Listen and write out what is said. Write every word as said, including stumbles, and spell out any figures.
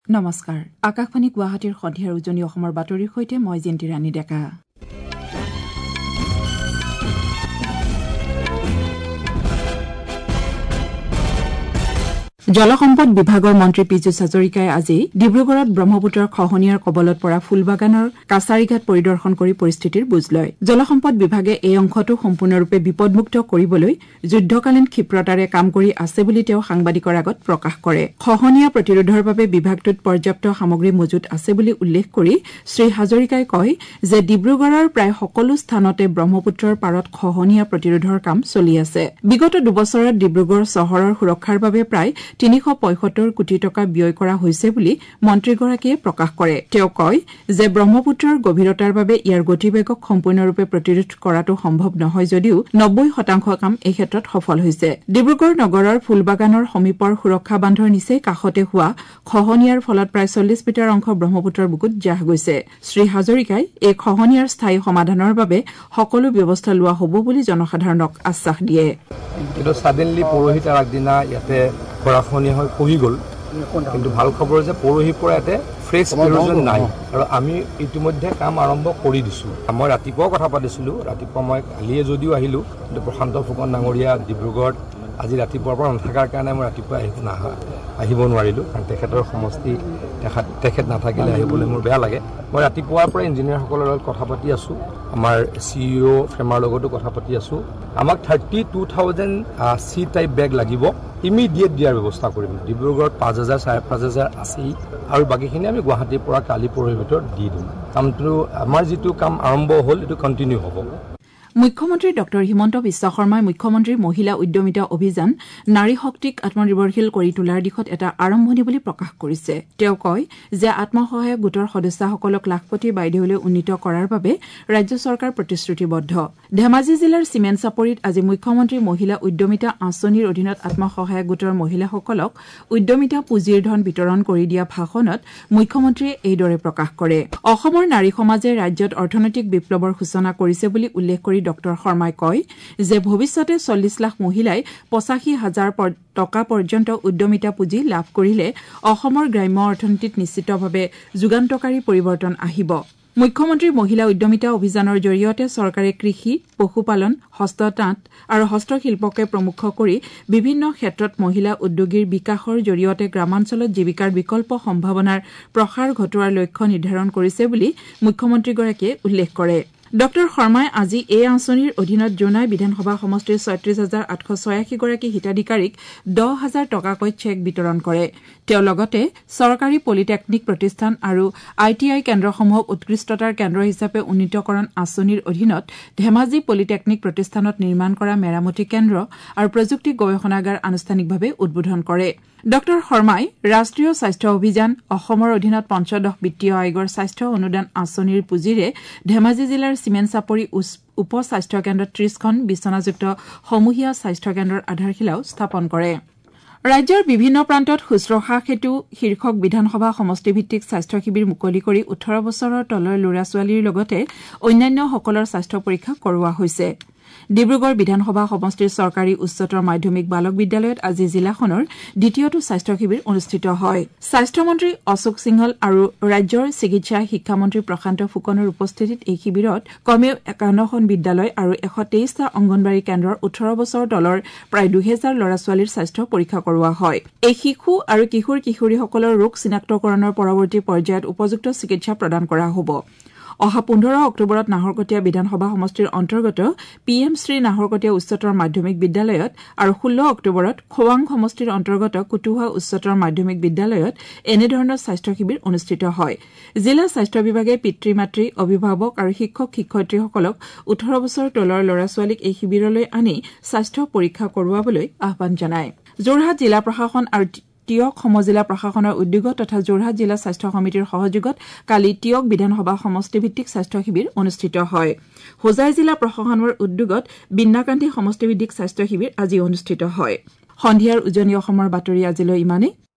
নমস্কাৰ আকাশবাণী গুৱাহাটীৰ সন্ধিয়াৰ উজনি অসমৰ বাতৰিৰ সৈতে মই জিন্তি ৰাণী ডেকা জলসম্পদ বিভাগৰ মন্ত্ৰী পীযুষ হাজৰিকাই আজি ডিব্ৰুগড়ত ব্ৰহ্মপুত্ৰৰ খহনীয়াৰ কবলত পৰা ফুলবাগানৰ কাছাৰীঘাট পৰিদৰ্শন কৰি পৰিস্থিতিৰ বুজ লয় জলসম্পদ বিভাগে এই অংশটো সম্পূৰ্ণৰূপে বিপদমুক্ত কৰিবলৈ যুদ্ধকালীন ক্ষিপ্ৰতাৰে কাম কৰি আছে বুলি তেওঁ সাংবাদিকৰ আগত প্ৰকাশ কৰে খহনীয়া প্ৰতিৰোধৰ বাবে বিভাগটোত পৰ্যাপ্ত সামগ্ৰী মজুত আছে বুলি উল্লেখ কৰি শ্ৰী হাজৰিকাই কয় যে ডিব্ৰুগড়ৰ প্ৰায় সকলো স্থানতে ব্ৰহ্মপুত্ৰৰ পাৰত খহনীয়া প্ৰতিৰোধৰ কাম চলি আছে বিগত দুবছৰত ডিব্ৰুগড় চহৰৰ সুৰক্ষাৰ বাবে প্ৰায় তিনিশ পঁয়সত্তৰ কোটি টকা ব্যয় কৰা হৈছে বুলি মন্ত্ৰীগৰাকীয়ে প্ৰকাশ কৰে তেওঁ কয় যে ব্ৰহ্মপুত্ৰৰ গভীৰতাৰ বাবে ইয়াৰ গতিবেগক সম্পূৰ্ণৰূপে প্ৰতিৰোধ কৰাটো সম্ভৱ নহয় যদিও নব্বৈ শতাংশ কাম এই ক্ষেত্ৰত সফল হৈছে ডিব্ৰুগড় নগৰৰ ফুলবাগানৰ সমীপৰ সুৰক্ষা বান্ধৰ নিচেই কাষতে হোৱা খহনীয়াৰ ফলত প্ৰায় চল্লিছ মিটাৰ অংশ ব্ৰহ্মপুত্ৰৰ বুকুত জাহ গৈছে শ্ৰী হাজৰিকাই এই খহনীয়াৰ স্থায়ী সমাধানৰ বাবে সকলো ব্যৱস্থা লোৱা হ'ব বুলি জনসাধাৰণক আশ্বাস দিয়ে কিন্তু সাডেনলি পৰহি তাৰ আগদিনা ইয়াতে খৰাখনীয়া হৈ খহি গ'ল কিন্তু ভাল খবৰ যে পৰহিৰ পৰা ইয়াতে ফ্ৰেছ ইৰোজন নাই আৰু আমি ইতিমধ্যে কাম আৰম্ভ কৰি দিছোঁ মই ৰাতিপুৱা কথা পাতিছিলোঁ ৰাতিপুৱা মই কালিয়ে যদিও আহিলোঁ কিন্তু প্ৰশান্ত ফুকন ডাঙৰীয়া ডিব্ৰুগড়ত আজি ৰাতিপুৱাৰ পৰা নাথাকাৰ কাৰণে মই ৰাতিপুৱা আহিব নাহা আহিব নোৱাৰিলোঁ কাৰণ তেখেতৰ সমষ্টি তেখেত তেখেত নাথাকিলে আহিবলৈ মোৰ বেয়া লাগে মই ৰাতিপুৱাৰ পৰা ইঞ্জিনিয়াৰসকলৰ লগত কথা পাতি আছোঁ আমাৰ চি ই অ' ফ্ৰেমাৰ লগতো কথা পাতি আছোঁ আমাক thirty two thousand C type bag লাগিব ইমিডিয়েট দিয়াৰ ব্যৱস্থা কৰিম ডিব্ৰুগড়ত পাঁচ হাজাৰ চাৰে পাঁচ হাজাৰ আছেই আৰু বাকীখিনি আমি গুৱাহাটীৰ পৰা কালি পৰহিৰ ভিতৰত দি দিম কামটো আমাৰ যিটো কাম আৰম্ভ হ'ল এইটো কণ্টিনিউ হ'ব মুখ্যমন্ত্ৰী ডক্টৰ হিমন্ত বিশ্ব শৰ্মাই মুখ্যমন্ত্ৰীৰ মহিলা উদ্যমিতা অভিযান নাৰী শক্তিক আত্মনিৰ্ভৰশীল কৰি তোলাৰ দিশত এটা আৰম্ভণি বুলি প্ৰকাশ কৰিছে তেওঁ কয় যে আত্মসহায়ক গোটৰ সদস্যসকলক লাখপতি বাইদেউলৈ উন্নীত কৰাৰ বাবে ৰাজ্য চৰকাৰ প্ৰতিশ্ৰুতিবদ্ধ ধেমাজি জিলাৰ চিমেণ্ট চাপৰিত আজি মুখ্যমন্ত্ৰী মহিলা উদ্যমিতা আঁচনিৰ অধীনত আত্মসহায়ক গোটৰ মহিলাসকলক উদ্যমিতা পুঁজিৰ ধন বিতৰণ কৰি দিয়া ভাষণত মুখ্যমন্ত্ৰীয়ে এইদৰে প্ৰকাশ কৰে অসমৰ নাৰী সমাজে ৰাজ্যত অৰ্থনৈতিক বিপ্লৱৰ সূচনা কৰিছে বুলি উল্লেখ কৰি ডক্টৰ শৰ্মাই কয় যে ভৱিষ্যতে চল্লিছ লাখ মহিলাই পঁচাশী হাজাৰ টকা পৰ্যন্ত উদ্যমিতা পুঁজি লাভ কৰিলে অসমৰ গ্ৰাম্য অৰ্থনীতিত নিশ্চিতভাৱে যুগান্তকাৰী পৰিৱৰ্তন আহিব মুখ্যমন্ত্ৰীৰ মহিলা উদ্যমিতা অভিযানৰ জৰিয়তে চৰকাৰে কৃষি পশুপালন হস্ততাঁত আৰু হস্তশিল্পকে প্ৰমুখ কৰি বিভিন্ন ক্ষেত্ৰত মহিলা উদ্যোগীৰ বিকাশৰ জৰিয়তে গ্ৰামাঞ্চলত জীৱিকাৰ বিকল্প সম্ভাৱনাৰ প্ৰসাৰ ঘটোৱাৰ লক্ষ্য নিৰ্ধাৰণ কৰিছে বুলি মুখ্যমন্ত্ৰীগৰাকীয়ে উল্লেখ কৰে ডক্টৰ শৰ্মাই আজি এই আঁচনিৰ অধীনত জোনাই বিধানসভা সমষ্টিৰ ছয়ত্ৰিশ হাজাৰ আঠশ ছয়াশী গৰাকী হিতাধিকাৰীক দহ হাজাৰ টকাকৈ চেক বিতৰণ কৰে তেওঁ লগতে চৰকাৰী পলিটেকনিক প্ৰতিষ্ঠান আৰু আই টি আই কেন্দ্ৰসমূহক উৎকৃষ্টতাৰ কেন্দ্ৰ হিচাপে উন্নীতকৰণ আঁচনিৰ অধীনত ধেমাজি পলিটেকনিক প্ৰতিষ্ঠানত নিৰ্মাণ কৰা মেৰামতি কেন্দ্ৰ আৰু প্ৰযুক্তি গৱেষণাগাৰ আনুষ্ঠানিকভাৱে উদ্বোধন কৰে ডক্টৰ শৰ্মাই ৰাষ্ট্ৰীয় স্বাস্থ্য অভিযান অসমৰ অধীনত পঞ্চদশ বিত্তীয় আয়োগৰ স্বাস্থ্য অনুদান আঁচনিৰ পুঁজিৰে ধেমাজি জিলাৰ চিমেণ্ট চাপৰি উপ স্বাস্থ্য কেন্দ্ৰত ত্ৰিশখন বিচনাযুক্ত সমূহীয়া স্বাস্থ্য কেন্দ্ৰৰ আধাৰশিলাও স্থাপন কৰে ৰাজ্যৰ বিভিন্ন প্ৰান্তত শুশ্ৰূষা সেতু শীৰ্ষক বিধানসভা সমষ্টিভিত্তিক স্বাস্থ্য শিবিৰ মুকলি কৰি ওঠৰ বছৰৰ তলৰ ল'ৰা ছোৱালীৰ লগতে অন্যান্যসকলৰ স্বাস্থ্য পৰীক্ষা কৰোৱা হৈছে ডিব্ৰুগড় বিধানসভা সমষ্টিৰ চৰকাৰী উচ্চতৰ মাধ্যমিক বালক বিদ্যালয়ত আজি জিলাখনৰ দ্বিতীয়টো স্বাস্থ্য শিবিৰ অনুষ্ঠিত হয় স্বাস্থ্যমন্ত্ৰী অশোক সিংহল আৰু ৰাজ্যৰ চিকিৎসা শিক্ষামন্ত্ৰী প্ৰশান্ত ফুকনৰ উপস্থিতিত এই শিবিৰত কমেও একাৱন্নখন বিদ্যালয় আৰু এশ তেইশটা অংগনবাড়ী কেন্দ্ৰৰ ওঠৰ বছৰ তলৰ প্ৰায় দুহেজাৰ ল'ৰা ছোৱালীৰ স্বাস্থ্য পৰীক্ষা কৰোৱা হয় এই শিশু আৰু কিশোৰ কিশোৰীসকলৰ ৰোগ চিনাক্তকৰণৰ পৰৱৰ্তী পৰ্যায়ত উপযুক্ত চিকিৎসা প্ৰদান কৰা হ'ব অহা পোন্ধৰ অক্টোবৰত নাহৰকটীয়া বিধানসভা সমষ্টিৰ অন্তৰ্গত পি এম শ্ৰী নাহৰকটীয়া উচ্চতৰ মাধ্যমিক বিদ্যালয়ত আৰু ষোল্ল অক্টোবৰত খোৱাং সমষ্টিৰ অন্তৰ্গত কুটুহা উচ্চতৰ মাধ্যমিক বিদ্যালয়ত এনেধৰণৰ স্বাস্থ্য শিবিৰ অনুষ্ঠিত হয় জিলা স্বাস্থ্য বিভাগে পিতৃ মাতৃ অভিভাৱক আৰু শিক্ষক শিক্ষয়িত্ৰীসকলক ওঠৰ বছৰ তলৰ ল'ৰা ছোৱালীক এই শিবিৰলৈ আনি স্বাস্থ্য পৰীক্ষা কৰোৱাবলৈ আহ্বান জনায় যোৰহাট জিলা প্ৰশাসন আৰু টিয়ক সমজিলা প্ৰশাসনৰ উদ্যোগত তথা যোৰহাট জিলা স্বাস্থ্য সমিতিৰ সহযোগত কালি টিয়ক বিধানসভা সমষ্টিভিত্তিক স্বাস্থ্য শিবিৰ অনুষ্ঠিত হয় হোজাই জিলা প্ৰশাসনৰ উদ্যোগত বিন্নাকান্তি সমষ্টিভিত্তিক স্বাস্থ্য শিবিৰ আজি অনুষ্ঠিত হয় সন্ধিয়াৰ উজনি অসমৰ বাতৰি আজিলৈ ইমানেই